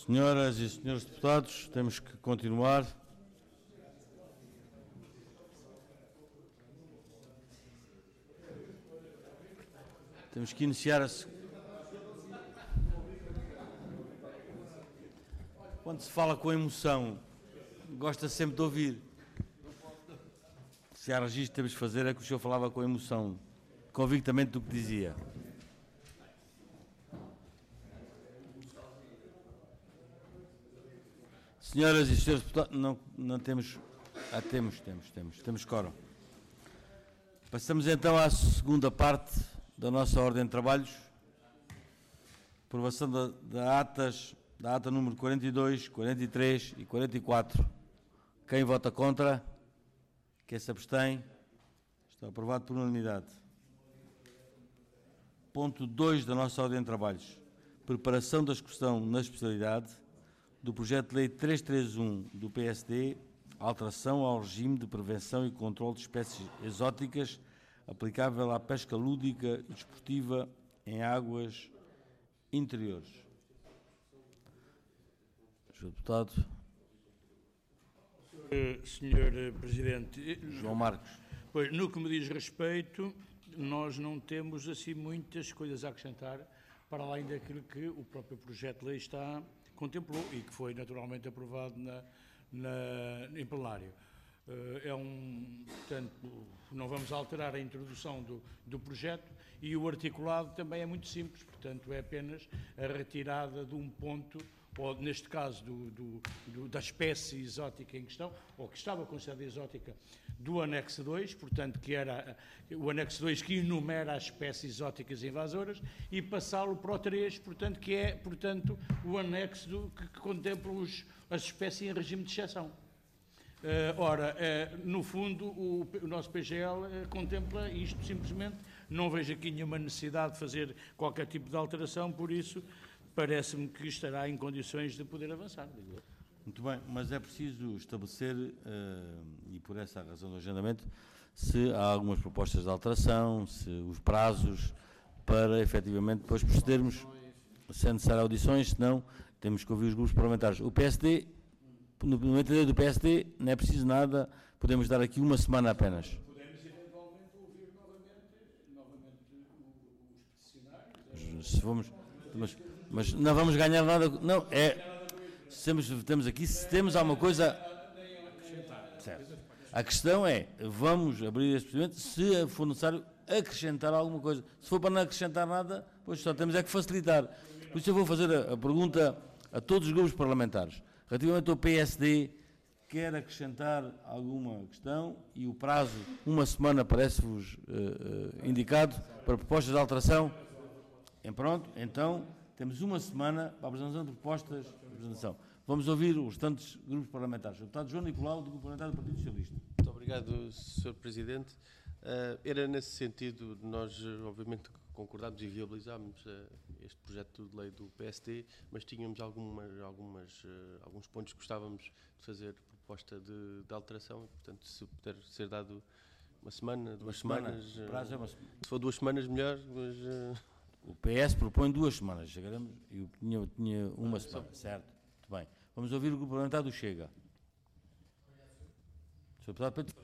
Senhoras e senhores deputados, temos que continuar. Temos que iniciar a... Quando se fala com emoção, gosta sempre de ouvir. Se há registro que temos de fazer é que o senhor falava com emoção, convictamente do que dizia. Senhoras e senhores deputados, não temos... Temos quórum. Passamos então à segunda parte da nossa ordem de trabalhos. Aprovação da ata número 42, 43 e 44. Quem vota contra? Quem se abstém? Está aprovado por unanimidade. Ponto 2 da nossa ordem de trabalhos. Preparação da execução na especialidade do projeto de lei 331 do PSD, alteração ao regime de prevenção e controle de espécies exóticas aplicável à pesca lúdica e desportiva em águas interiores. Senhor Deputado. Senhor Presidente. João Marcos. Pois, no que me diz respeito, nós não temos assim muitas coisas a acrescentar para além daquilo que o próprio projeto de lei contemplou e que foi naturalmente aprovado em plenário. Portanto, não vamos alterar a introdução do projeto e o articulado também é muito simples, portanto é apenas a retirada de um ponto, ou neste caso da espécie exótica em questão, ou que estava considerada exótica, do anexo 2, portanto que era o anexo 2 que enumera as espécies exóticas invasoras, e passá-lo para o 3, portanto que é o anexo que contempla as espécies em regime de exceção. No fundo, o nosso PGL contempla isto simplesmente, não vejo aqui nenhuma necessidade de fazer qualquer tipo de alteração, por isso parece-me que estará em condições de poder avançar. Muito bem, mas é preciso estabelecer, e por essa razão do agendamento, se há algumas propostas de alteração, se os prazos para efetivamente depois procedermos, se é necessário audições, se não, temos que ouvir os grupos parlamentares. O PSD... No entender do PSD, não é preciso nada, podemos dar aqui uma semana apenas. Podemos eventualmente ouvir novamente os peticionários. Se vamos, mas não vamos ganhar nada. Não, temos aqui, se temos alguma coisa. Certo. A questão é, vamos abrir este procedimento se for necessário acrescentar alguma coisa. Se for para não acrescentar nada, pois só temos é que facilitar. Por isso eu vou fazer a pergunta a todos os grupos parlamentares. Relativamente ao PSD, quer acrescentar alguma questão e o prazo, uma semana, parece-vos indicado para propostas de alteração? Pronto, então temos uma semana para a apresentação de propostas de apresentação. Vamos ouvir os restantes grupos parlamentares. O deputado João Nicolau, do Grupo Parlamentar do Partido Socialista. Muito obrigado, Sr. Presidente. Era nesse sentido, nós obviamente concordámos e viabilizámos este projeto de lei do PSD, mas tínhamos alguns pontos que gostávamos de fazer proposta de alteração, portanto, se puder ser dado uma semana, duas semanas, prazo é uma... se for 2 semanas melhor, mas... O PS propõe 2 semanas, chegaremos, eu tinha uma semana, certo, muito bem. Vamos ouvir o Grupo Parlamentar do Chega. Sr. Deputado Pedro.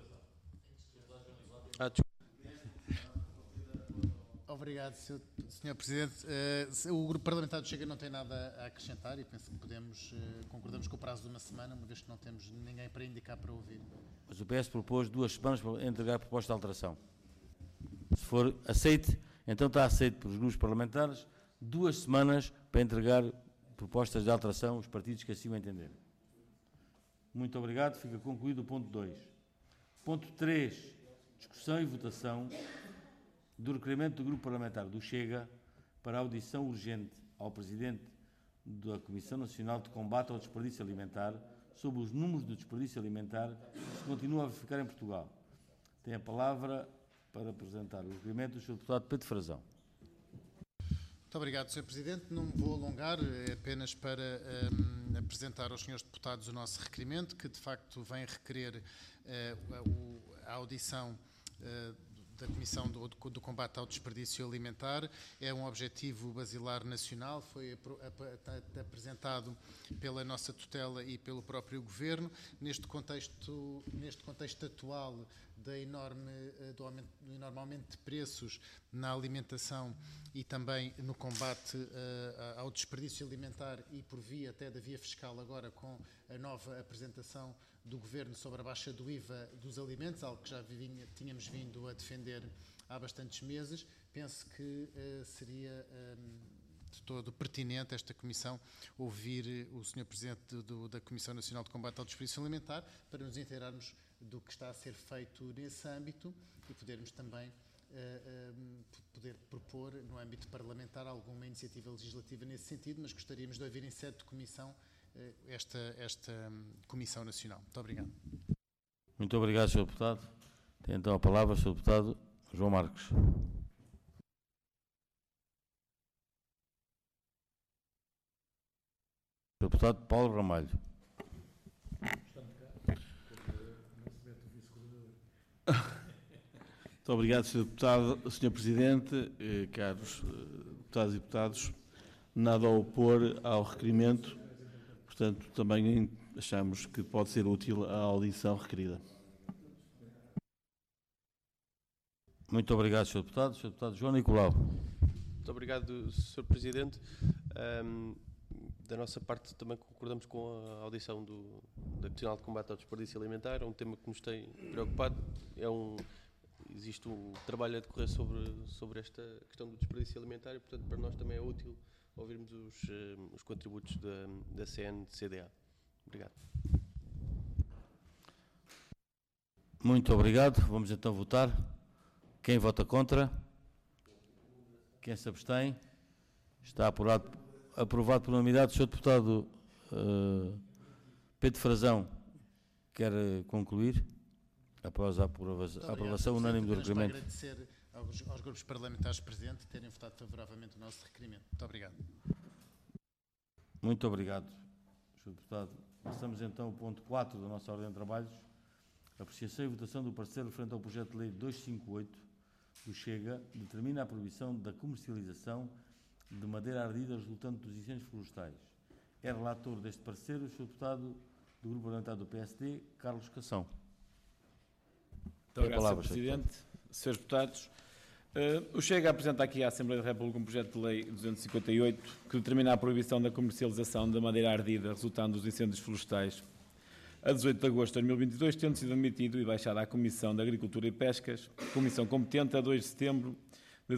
Obrigado, Sr. Presidente. O Grupo Parlamentar do Chega não tem nada a acrescentar e penso que concordamos com o prazo de uma semana, uma vez que não temos ninguém para indicar para ouvir. Mas o PS propôs 2 semanas para entregar a proposta de alteração. Se for aceite, então está aceito pelos grupos parlamentares 2 semanas para entregar propostas de alteração aos partidos que assim o entenderem. Muito obrigado, fica concluído o ponto 2. Ponto 3, discussão e votação do requerimento do Grupo Parlamentar do Chega para a audição urgente ao Presidente da Comissão Nacional de Combate ao Desperdício Alimentar sobre os números do desperdício alimentar que se continua a verificar em Portugal. Tem a palavra para apresentar o requerimento do Sr. Deputado Pedro Frazão. Muito obrigado, Sr. Presidente. Não me vou alongar, é apenas para apresentar aos senhores deputados o nosso requerimento, que de facto vem requerer a audição Comissão do Combate ao Desperdício Alimentar. É um objetivo basilar nacional, foi apresentado pela nossa tutela e pelo próprio Governo. Neste contexto atual do enorme aumento de preços na alimentação e também no combate ao desperdício alimentar e por via até da via fiscal agora com a nova apresentação do Governo sobre a baixa do IVA dos alimentos, algo que já tínhamos vindo a defender há bastantes meses, penso que seria de todo pertinente esta Comissão ouvir o Sr. Presidente da Comissão Nacional de Combate ao Desperdício Alimentar para nos inteirarmos do que está a ser feito nesse âmbito e podermos também poder propor no âmbito parlamentar alguma iniciativa legislativa nesse sentido, mas gostaríamos de ouvir em sede de comissão esta Comissão Nacional. Muito obrigado. Muito obrigado, Sr. Deputado. Tem então a palavra o Sr. Deputado João Marques. Sr. Deputado Paulo Ramalho. Muito obrigado, Sr. Deputado, Sr. Presidente, caros deputados e deputados. Nada a opor ao requerimento, portanto, também achamos que pode ser útil a audição requerida. Muito obrigado, Sr. Deputado. Sr. Deputado João Nicolau. Muito obrigado, Sr. Presidente. Da nossa parte, também concordamos com a audição da Comissão de Combate ao Desperdício Alimentar. É um tema que nos tem preocupado. Existe um trabalho a decorrer sobre esta questão do desperdício alimentar e, portanto, para nós também é útil ouvirmos os contributos da CNCDA. Obrigado. Muito obrigado. Vamos então votar. Quem vota contra? Quem se abstém? Está aprovado por unanimidade. O Sr. Deputado Pedro Frazão quer concluir? Após a aprovação unânime do requerimento. Agradecer aos grupos parlamentares presentes terem votado favoravelmente o nosso requerimento. Muito obrigado. Muito obrigado, Sr. Deputado. Passamos então ao ponto 4 da nossa ordem de trabalhos. Apreciação e votação do parecer referente ao projeto de lei 258 do Chega, determina a proibição da comercialização de madeira ardida resultante dos incêndios florestais. É relator deste parecer o Sr. Deputado do Grupo Parlamentar do PSD, Carlos Cação. Muito obrigado, Sr. Presidente. Senhores Deputados, o Chega apresenta aqui à Assembleia da República um projeto de lei 258 que determina a proibição da comercialização da madeira ardida resultante dos incêndios florestais. A 18 de agosto de 2022, tendo sido admitido e baixado à Comissão de Agricultura e Pescas, comissão competente a 2 de setembro de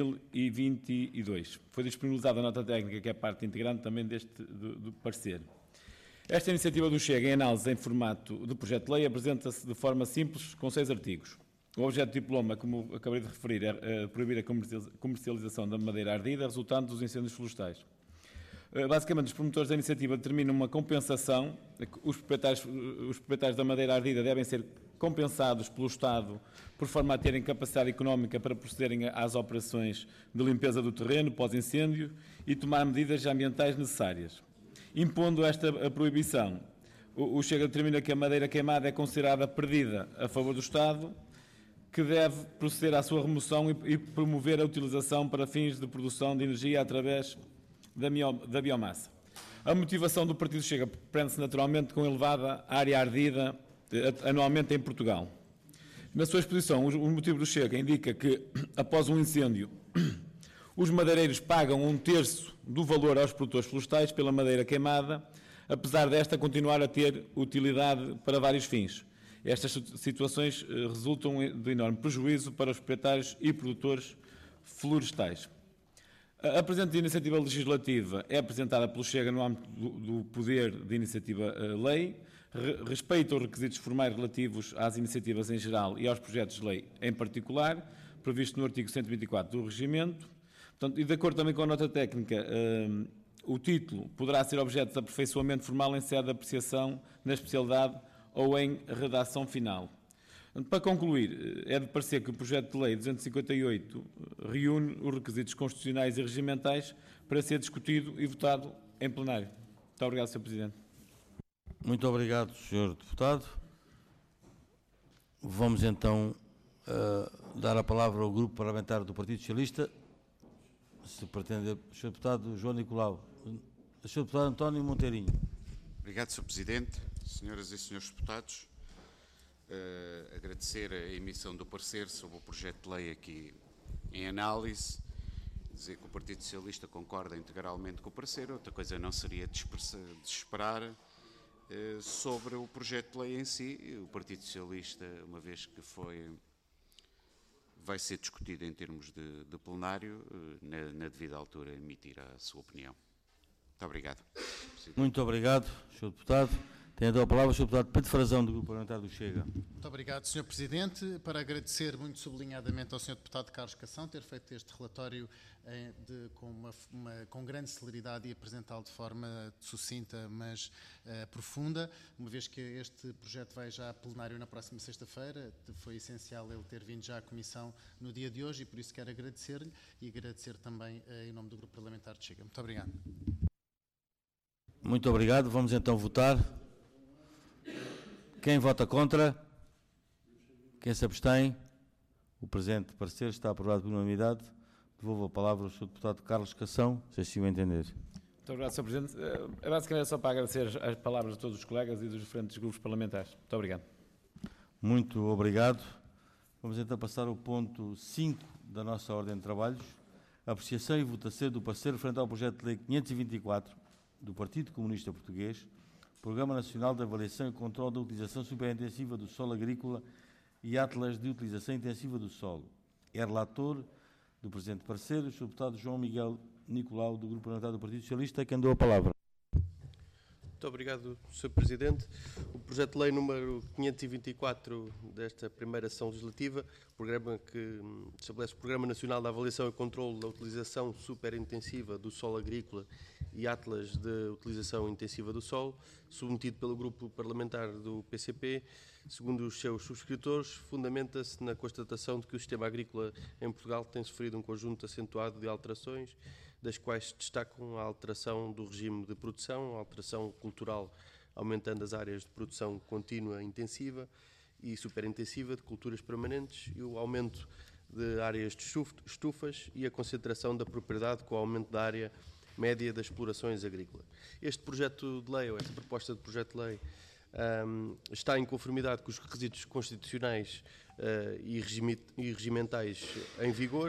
2022. Foi disponibilizada a nota técnica, que é parte integrante também do parecer. Esta iniciativa do Chega, em análise em formato de projeto de lei, apresenta-se de forma simples, com 6 artigos. O objeto do diploma, como acabei de referir, é proibir a comercialização da madeira ardida resultante dos incêndios florestais. Basicamente, os promotores da iniciativa determinam uma compensação. Os proprietários da madeira ardida devem ser compensados pelo Estado por forma a terem capacidade económica para procederem às operações de limpeza do terreno pós-incêndio e tomar medidas ambientais necessárias. Impondo esta proibição, o Chega determina que a madeira queimada é considerada perdida a favor do Estado, que deve proceder à sua remoção e promover a utilização para fins de produção de energia através da biomassa. A motivação do Partido Chega prende-se naturalmente com a elevada área ardida anualmente em Portugal. Na sua exposição, o motivo do Chega indica que, após um incêndio, os madeireiros pagam 1/3 do valor aos produtores florestais pela madeira queimada, apesar desta continuar a ter utilidade para vários fins. Estas situações resultam de enorme prejuízo para os proprietários e produtores florestais. A presente iniciativa legislativa é apresentada pelo Chega no âmbito do poder de iniciativa-lei, respeita os requisitos formais relativos às iniciativas em geral e aos projetos de lei em particular, previsto no artigo 124 do Regimento. Portanto, e de acordo também com a nota técnica, o título poderá ser objeto de aperfeiçoamento formal em sede de apreciação na especialidade ou em redação final. Para concluir, é de parecer que o projeto de lei 258 reúne os requisitos constitucionais e regimentais para ser discutido e votado em plenário. Muito obrigado, Sr. Presidente. Muito obrigado, Sr. Deputado. Vamos então dar a palavra ao Grupo Parlamentar do Partido Socialista, se pretende, Sr. Deputado João Nicolau. Sr. Deputado António Monteirinho. Obrigado, Sr. Presidente. Senhoras e senhores deputados, agradecer a emissão do parecer sobre o projeto de lei aqui em análise, dizer que o Partido Socialista concorda integralmente com o parecer, outra coisa não seria de esperar sobre o projeto de lei em si. O Partido Socialista, uma vez que vai ser discutido em termos de plenário, na devida altura emitir a sua opinião. Muito obrigado. Muito obrigado, Sr. Deputado. Tem então a palavra o Sr. Deputado Pedro Frazão, do Grupo Parlamentar do Chega. Muito obrigado, Sr. Presidente. Para agradecer muito sublinhadamente ao Sr. Deputado Carlos Cação ter feito este relatório com grande celeridade e apresentá-lo de forma sucinta, mas profunda, uma vez que este projeto vai já a plenário na próxima sexta-feira. Foi essencial ele ter vindo já à Comissão no dia de hoje e por isso quero agradecer-lhe e agradecer também em nome do Grupo Parlamentar do Chega. Muito obrigado. Muito obrigado. Vamos então votar. Quem vota contra? Quem se abstém? O presente parecer está aprovado por unanimidade. Devolvo a palavra ao Sr. Deputado Carlos Cação, se assim o entender. Muito obrigado, Sr. Presidente. É basicamente só para agradecer as palavras de todos os colegas e dos diferentes grupos parlamentares. Muito obrigado. Muito obrigado. Vamos então passar ao ponto 5 da nossa ordem de trabalhos. Apreciação e votação do parecer frente ao projeto de lei 524 do Partido Comunista Português, Programa Nacional de Avaliação e Controle da Utilização Superintensiva do Solo Agrícola e Atlas de Utilização Intensiva do Solo. É relator do presente parecer o Sr. Deputado João Miguel Nicolau, do Grupo Parlamentar do Partido Socialista, a quem dou a palavra. Muito obrigado, Sr. Presidente. O projeto de lei número 524 desta primeira sessão legislativa, programa que estabelece o Programa Nacional de Avaliação e Controle da Utilização Superintensiva do Solo Agrícola e Atlas de Utilização Intensiva do Solo, submetido pelo Grupo Parlamentar do PCP, segundo os seus subscritores, fundamenta-se na constatação de que o sistema agrícola em Portugal tem sofrido um conjunto acentuado de alterações, das quais se destacam a alteração do regime de produção, a alteração cultural, aumentando as áreas de produção contínua intensiva e superintensiva de culturas permanentes, e o aumento de áreas de estufas e a concentração da propriedade com o aumento da área média das explorações agrícolas. Este projeto de lei, ou esta proposta de projeto de lei, está em conformidade com os requisitos constitucionais e regimentais em vigor.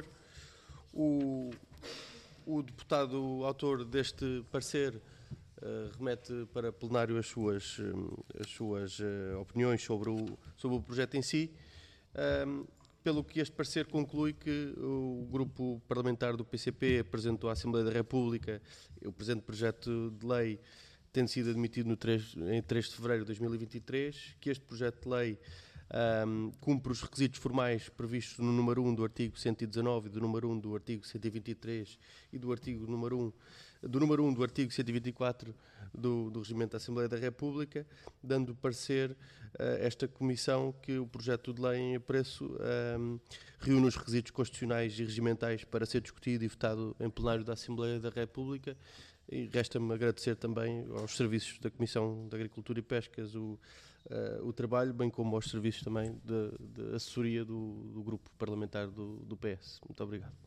O deputado autor deste parecer remete para plenário as suas opiniões sobre o projeto em si, pelo que este parecer conclui que o Grupo Parlamentar do PCP apresentou à Assembleia da República o presente projeto de lei, tendo sido admitido em 3 de fevereiro de 2023, que este projeto de lei cumpre os requisitos formais previstos no número 1 do artigo 119 e do número 1 do artigo 123 e do artigo número 1 do artigo 124 do Regimento da Assembleia da República, dando parecer esta Comissão que o projeto de lei em apreço reúne os requisitos constitucionais e regimentais para ser discutido e votado em plenário da Assembleia da República. E resta-me agradecer também aos serviços da Comissão de Agricultura e Pescas o trabalho, bem como aos serviços também de assessoria do Grupo Parlamentar do PS. Muito obrigado.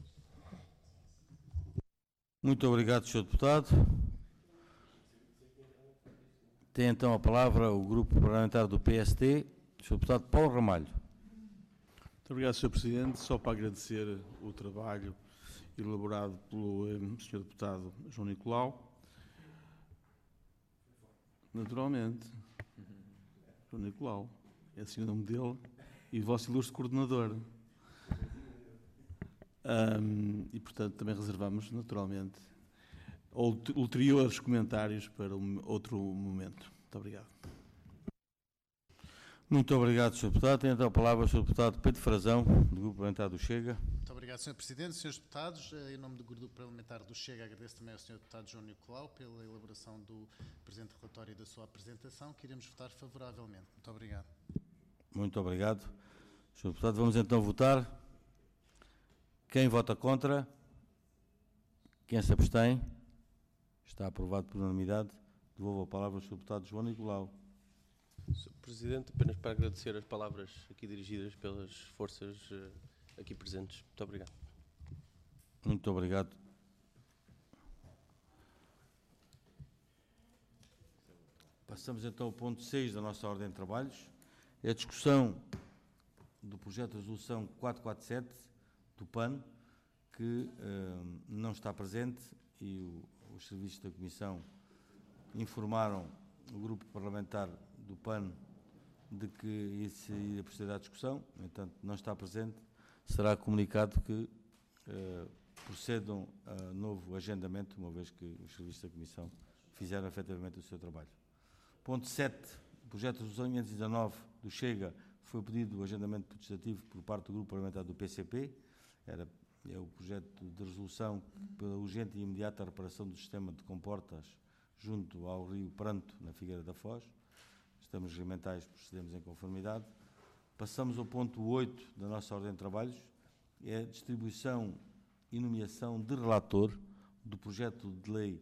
Muito obrigado, Sr. Deputado. Tem então a palavra o Grupo Parlamentar do PSD, Sr. Deputado Paulo Ramalho. Muito obrigado, Sr. Presidente. Só para agradecer o trabalho elaborado pelo Sr. Deputado João Nicolau. Naturalmente, João Nicolau, é assim o nome dele, e vosso ilustre coordenador. E, portanto, também reservamos, naturalmente, ulteriores comentários para outro momento. Muito obrigado. Muito obrigado, Sr. Deputado. Tem então a palavra o Sr. Deputado Pedro Frazão, do Grupo Parlamentar do Chega. Muito obrigado, Sr. Presidente. Srs. Deputados, em nome do Grupo Parlamentar do Chega, agradeço também ao Sr. Deputado João Nicolau pela elaboração do presente relatório e da sua apresentação, que iremos votar favoravelmente. Muito obrigado. Muito obrigado. Sr. Deputado, vamos então votar. Quem vota contra? Quem se abstém? Está aprovado por unanimidade. Devolvo a palavra ao Sr. Deputado João Nicolau. Sr. Presidente, apenas para agradecer as palavras aqui dirigidas pelas forças aqui presentes. Muito obrigado. Muito obrigado. Passamos então ao ponto 6 da nossa ordem de trabalhos. É a discussão do projeto de resolução 447 do PAN, que não está presente, e os serviços da Comissão informaram o grupo parlamentar do PAN de que isso ia proceder à discussão. No entanto, não está presente. Será comunicado que procedam a novo agendamento, uma vez que os serviços da Comissão fizeram efetivamente o seu trabalho. Ponto 7, o projeto de resolução 519 do Chega, foi pedido o agendamento legislativo por parte do grupo parlamentar do PCP. É o projeto de resolução pela urgente e imediata reparação do sistema de comportas junto ao rio Pranto, na Figueira da Foz. Estamos regimentais, procedemos em conformidade. Passamos ao ponto 8 da nossa ordem de trabalhos, é a distribuição e nomeação de relator do projeto de lei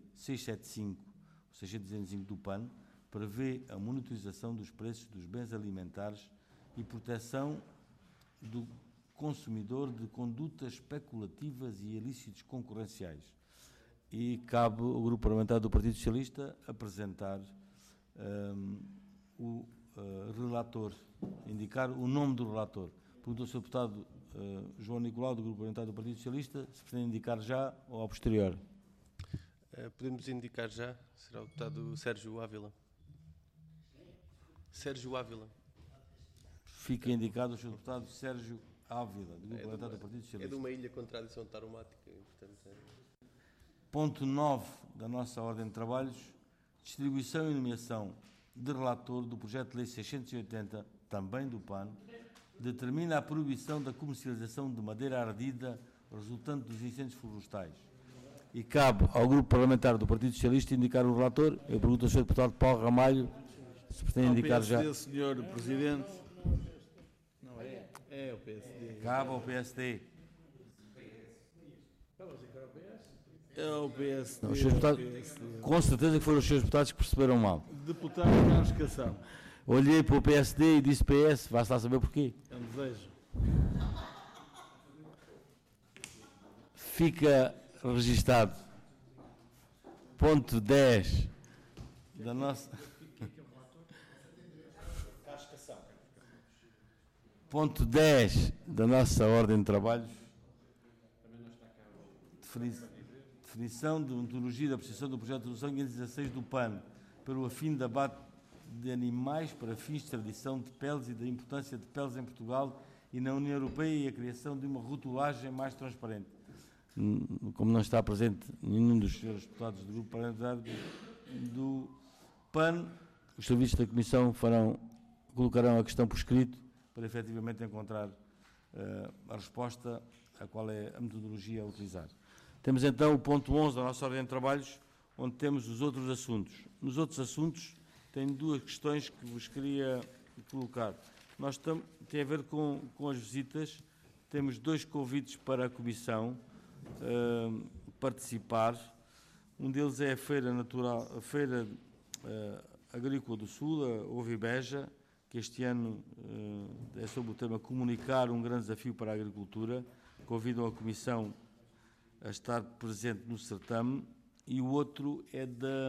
675 do PAN, prevê a monitorização dos preços dos bens alimentares e proteção do consumidor de condutas especulativas e ilícitos concorrenciais. E cabe ao Grupo Parlamentar do Partido Socialista apresentar o relator, indicar o nome do relator. Perguntou ao Sr. Deputado João Nicolau, do Grupo Parlamentar do Partido Socialista, se pretende indicar já ou a posterior. Podemos indicar já, será o deputado Sérgio Ávila. Sérgio Ávila. Fica indicado o Sr. Deputado Sérgio Ávila, do Grupo Parlamentar do Partido Socialista. É de uma ilha com tradição taromática. Portanto, Ponto 9 da nossa ordem de trabalhos, distribuição e nomeação de relator do projeto de lei 680, também do PAN, determina a proibição da comercialização de madeira ardida resultante dos incêndios florestais. E cabe ao Grupo Parlamentar do Partido Socialista indicar o relator. Eu pergunto ao Sr. Deputado Paulo Ramalho se pretende indicar já. Sr. Presidente. Não é? É o PSD. Cabe ao PSD. É o PSD. Não, os senhores deputados, com certeza que foram os senhores deputados que perceberam mal. Deputado Carlos Cação. Olhei para o PSD e disse PS, vai-se lá saber porquê. É um desejo. Fica registado. Ponto 10 da nossa... Ponto 10 da nossa ordem de trabalhos. Definição de metodologia da apreciação do projeto de resolução 516 do PAN pelo afim de abate de animais para fins de tradição de peles e da importância de peles em Portugal e na União Europeia e a criação de uma rotulagem mais transparente. Como não está presente nenhum dos senhores deputados do grupo parlamentar do PAN, os serviços da Comissão colocarão a questão por escrito para efetivamente encontrar a resposta a qual é a metodologia a utilizar. Temos então o ponto 11 da nossa ordem de trabalhos, onde temos os outros assuntos. Nos outros assuntos, tenho duas questões que vos queria colocar. Tem a ver com as visitas. Temos 2 convites para a Comissão participar. Um deles é a Feira Agrícola do Sul, a Ovibeja, que este ano é sobre o tema comunicar um grande desafio para a agricultura. Convidam a Comissão a estar presente no certame. E o outro é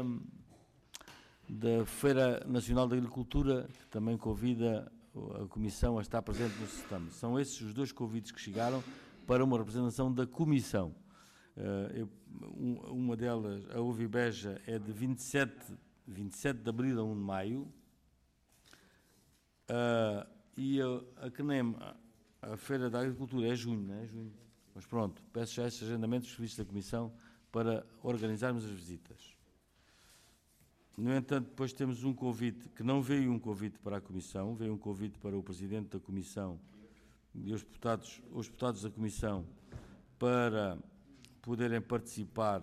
da Feira Nacional de Agricultura, que também convida a Comissão a estar presente no certame. São esses os 2 convites que chegaram para uma representação da Comissão. Uma delas, a Ovibeja, é de 27 de abril a 1 de maio, e a CNEM, a Feira da Agricultura, é junho, não é? Junho. Mas pronto, peço já esses agendamentos dos serviços da Comissão para organizarmos as visitas. No entanto, depois temos um convite, que não veio um convite para a Comissão, veio um convite para o Presidente da Comissão e os deputados da Comissão para poderem participar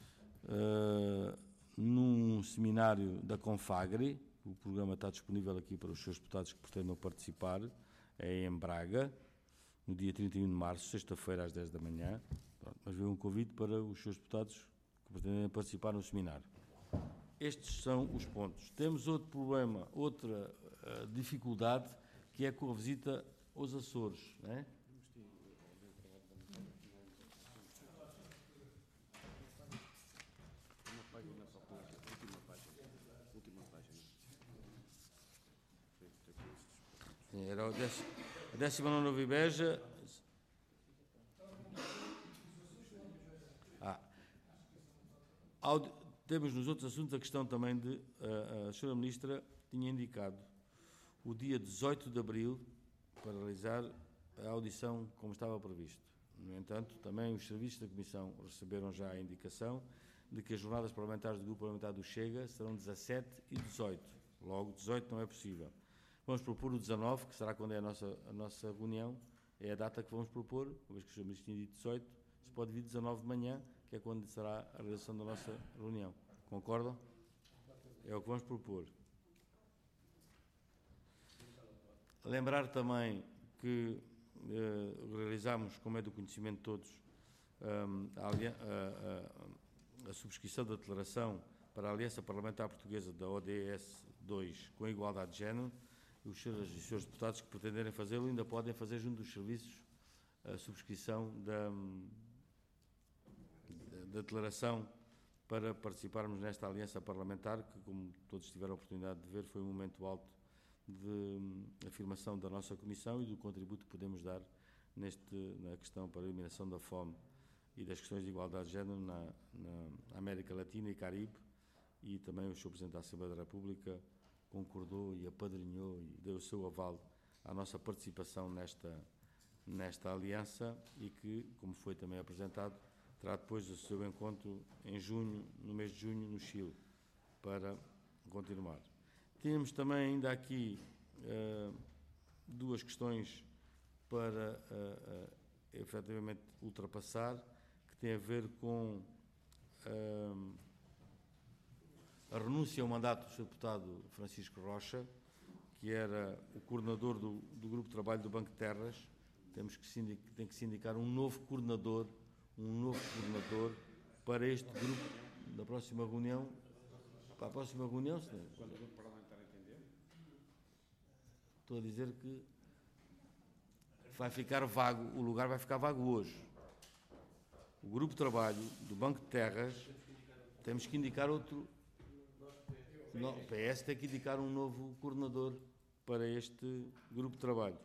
num seminário da Confagre. O programa está disponível aqui para os seus deputados que pretendam participar, é em Braga, no dia 31 de março, sexta-feira, às 10 da manhã. Mas veio um convite para os seus deputados que pretendem participar no seminário. Estes são os pontos. Temos outro problema, outra dificuldade, que é com a visita aos Açores, não é? era a 19ª Vibeja. Temos nos outros assuntos a questão também de a Sra. Ministra tinha indicado o dia 18 de abril para realizar a audição como estava previsto. No entanto, também os serviços da Comissão receberam já a indicação de que as jornadas parlamentares do Grupo Parlamentar do Chega serão 17 e 18. Logo, 18 não é possível. Vamos propor o 19, que será quando é a nossa reunião, é a data que vamos propor, uma vez que o Sr. Ministro tinha dito 18, se pode vir 19 de manhã, que é quando será a realização da nossa reunião. Concordam? É o que vamos propor. Lembrar também que realizámos, como é do conhecimento de todos, a subscrição da declaração para a Aliança Parlamentar Portuguesa da ODS 2 com a igualdade de género. Os senhores e senhores deputados que pretenderem fazê-lo ainda podem fazer junto dos serviços a subscrição da declaração para participarmos nesta aliança parlamentar, que, como todos tiveram a oportunidade de ver, foi um momento alto de afirmação da nossa Comissão e do contributo que podemos dar na questão para a eliminação da fome e das questões de igualdade de género na América Latina e Caribe, e também o Sr. Presidente da Assembleia da República concordou e apadrinhou e deu o seu aval à nossa participação nesta aliança e que, como foi também apresentado, terá depois o seu encontro em junho, no mês de junho, no Chile, para continuar. Tínhamos também ainda aqui duas questões para efetivamente ultrapassar, que tem a ver com a renúncia ao mandato do Sr. Deputado Francisco Rocha, que era o coordenador do Grupo de Trabalho do Banco de Terras. Tem que se indicar um novo coordenador para este grupo da próxima reunião. Para a próxima reunião, senhor? Quando o grupo parlamentar entender? Estou a dizer que vai ficar vago, o lugar vai ficar vago hoje. O grupo de trabalho do Banco de Terras, temos que indicar outro. Não, o PS tem que indicar um novo coordenador para este grupo de trabalho.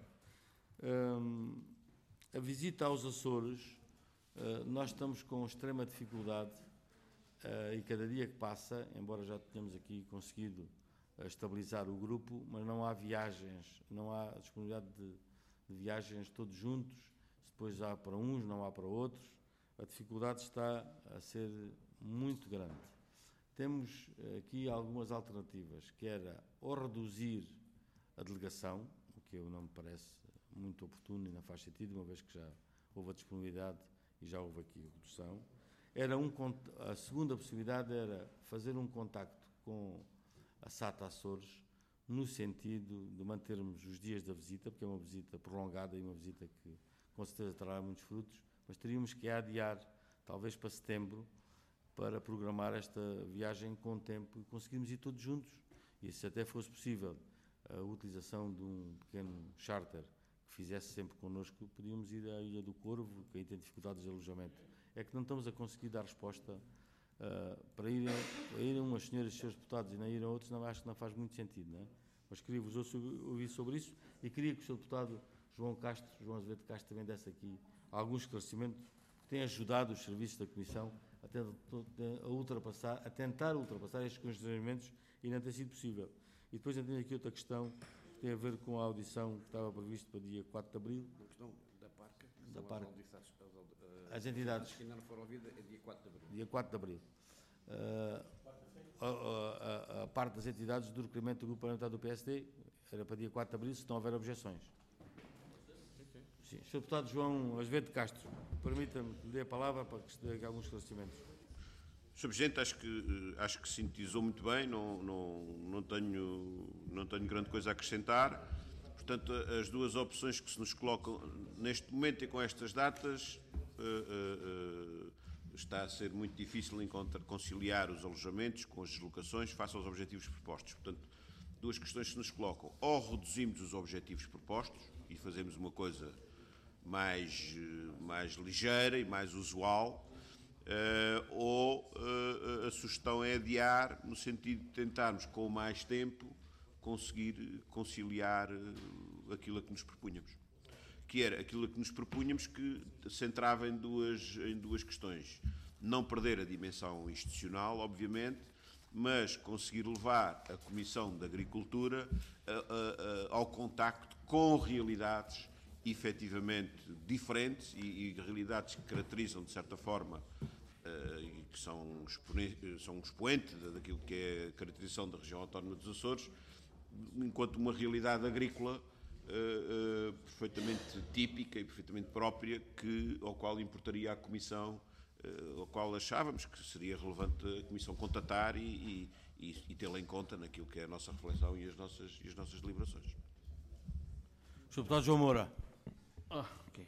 A visita aos Açores, nós estamos com extrema dificuldade e cada dia que passa, embora já tenhamos aqui conseguido estabilizar o grupo, mas não há viagens, não há disponibilidade de viagens todos juntos, depois há para uns, não há para outros. A dificuldade está a ser muito grande. Temos aqui algumas alternativas, que era ou reduzir a delegação, o que eu não me parece muito oportuno e não faz sentido, uma vez que já houve a disponibilidade e já houve aqui a redução. A segunda possibilidade era fazer um contacto com a SATA Açores, no sentido de mantermos os dias da visita, porque é uma visita prolongada e uma visita que com certeza trará muitos frutos, mas teríamos que adiar, talvez para setembro, para programar esta viagem com tempo e conseguirmos ir todos juntos. E se até fosse possível a utilização de um pequeno charter que fizesse sempre connosco, podíamos ir à Ilha do Corvo, que aí tem dificuldades de alojamento. É que não estamos a conseguir dar resposta para irem umas senhoras e senhores deputados e não irem outros, não, acho que não faz muito sentido, não é? Mas queria-vos ouvir sobre isso e queria que o Sr. Deputado João Azevedo Castro também desse aqui algum esclarecimento que tem ajudado os serviços da Comissão a tentar ultrapassar estes constrangimentos e não tem sido possível. E depois eu tenho aqui outra questão que tem a ver com a audição que estava prevista para dia 4 de Abril. A questão da PARC. Da PARC. As entidades. Que ainda não foram ouvidas é dia 4 de Abril. Dia 4 de Abril. A parte das entidades do requerimento do Grupo Parlamentar do PSD era para dia 4 de Abril, se não houver objeções. Sim. Sr. Deputado João Azevedo Castro, permita-me que lhe dê a palavra para que se dê aqui alguns esclarecimentos. Sr. Presidente, acho que sintetizou muito bem, não tenho grande coisa a acrescentar. Portanto, as duas opções que se nos colocam neste momento e com estas datas, está a ser muito difícil conciliar os alojamentos com as deslocações face aos objetivos propostos. Portanto, duas questões que se nos colocam. Ou reduzimos os objetivos propostos e fazemos uma coisa mais ligeira e mais usual, ou a sugestão é adiar, no sentido de tentarmos, com mais tempo, conseguir conciliar aquilo a que nos propunhamos. Que era aquilo a que nos propunhamos, que centrava em duas questões. Não perder a dimensão institucional, obviamente, mas conseguir levar a Comissão de Agricultura ao contacto com realidades efetivamente diferentes e realidades que caracterizam, de certa forma, e que são um expoente daquilo que é a caracterização da região autónoma dos Açores, enquanto uma realidade agrícola perfeitamente típica e perfeitamente própria, ao qual importaria a Comissão, ao qual achávamos que seria relevante a Comissão contatar e tê-la em conta naquilo que é a nossa reflexão e as nossas deliberações. Sr. Deputado João Moura. Ok.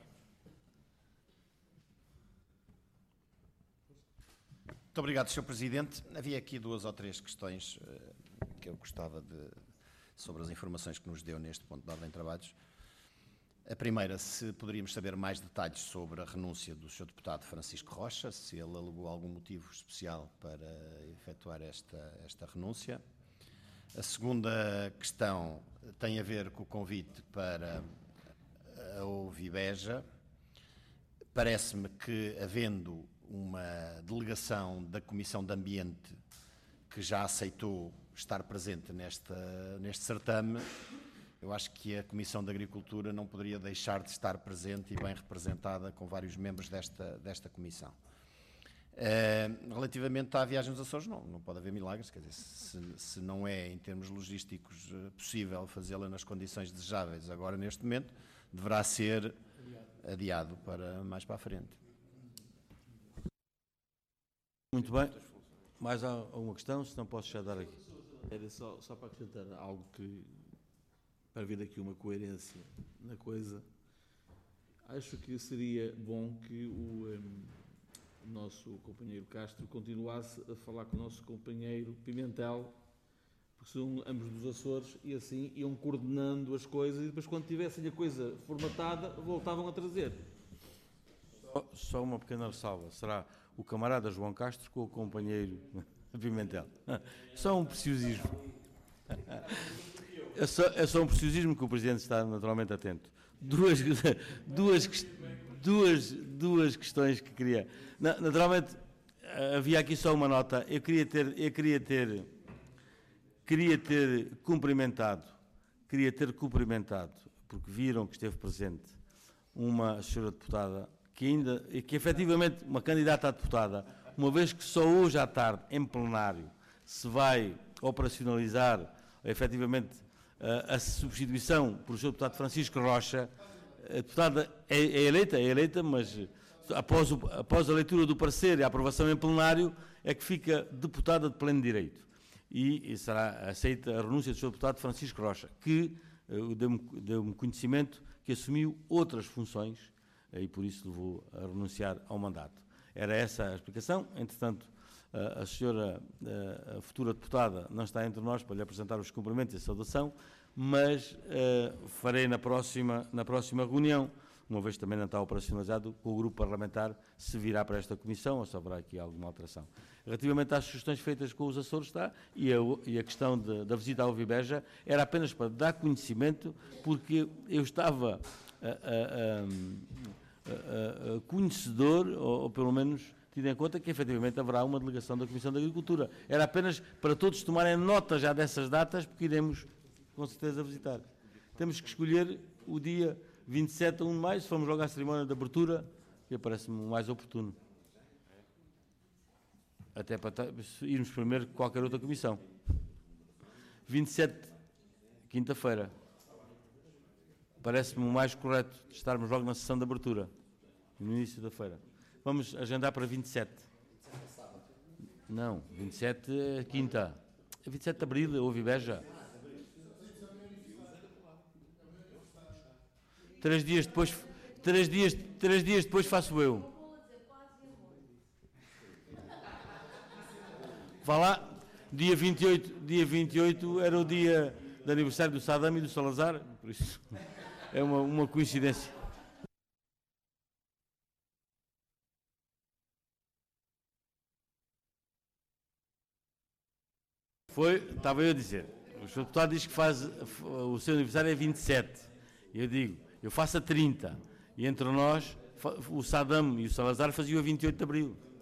Muito obrigado, Sr. Presidente. Havia aqui 2 ou 3 questões que eu gostava sobre as informações que nos deu neste ponto de ordem de trabalhos. A primeira, se poderíamos saber mais detalhes sobre a renúncia do Sr. Deputado Francisco Rocha, se ele alegou algum motivo especial para efetuar esta renúncia. A segunda questão tem a ver com o convite para a Ovibeja. Parece-me que, havendo uma delegação da Comissão de Ambiente que já aceitou estar presente neste certame, eu acho que a Comissão de Agricultura não poderia deixar de estar presente e bem representada com vários membros desta Comissão. Relativamente à viagem dos Açores, não pode haver milagres, quer dizer, se não é, em termos logísticos, possível fazê-la nas condições desejáveis agora, neste momento, deverá ser adiado para mais para a frente. Muito bem. Mais alguma questão? Se não, posso já dar aqui. Era só para acrescentar algo para haver aqui uma coerência na coisa. Acho que seria bom que o nosso companheiro Castro continuasse a falar com o nosso companheiro Pimentel, porque são ambos dos Açores, e assim iam coordenando as coisas e depois, quando tivessem a coisa formatada, voltavam a trazer. Só uma pequena ressalva. Será o camarada João Castro com o companheiro Pimentel. Só um preciosismo. É só um preciosismo que o Presidente está naturalmente atento. Duas questões que queria. Naturalmente, havia aqui só uma nota. Eu queria ter cumprimentado, porque viram que esteve presente uma senhora deputada que efetivamente, uma candidata a deputada, uma vez que só hoje à tarde, em plenário, se vai operacionalizar efetivamente a substituição por o Sr. Deputado Francisco Rocha. A deputada é eleita, mas após a leitura do parecer e a aprovação em plenário, é que fica deputada de pleno direito. E será aceita a renúncia do Sr. Deputado Francisco Rocha, que deu-me conhecimento que assumiu outras funções e por isso levou a renunciar ao mandato. Era essa a explicação. Entretanto, a senhora, a futura deputada, não está entre nós para lhe apresentar os cumprimentos e a saudação, mas farei na próxima reunião, uma vez que também não está operacionalizado, com o grupo parlamentar, se virá para esta comissão ou se haverá aqui alguma alteração. Relativamente às sugestões feitas com os Açores, e a questão da visita à Ovibeja, era apenas para dar conhecimento, porque eu estava conhecedor, ou pelo menos tido em conta que efetivamente haverá uma delegação da Comissão de Agricultura. Era apenas para todos tomarem nota já dessas datas, porque iremos com certeza visitar. Temos que escolher o dia 27 a 1 de maio, se formos logo à cerimónia de abertura, que parece-me o mais oportuno. Até para irmos primeiro que qualquer outra comissão. 27, quinta-feira. Parece-me o mais correto de estarmos logo na sessão de abertura, no início da feira. Vamos agendar para 27. Não, 27 é quinta. 27 de abril, houve Beja. 3 dias depois faço eu. Vá lá, dia 28 era o dia de aniversário do Saddam e do Salazar, por isso é uma coincidência. Estava eu a dizer, o Sr. Deputado diz que faz, o seu aniversário é 27. Eu digo, eu faço a 30. E entre nós, o Saddam e o Salazar faziam a 28 de Abril.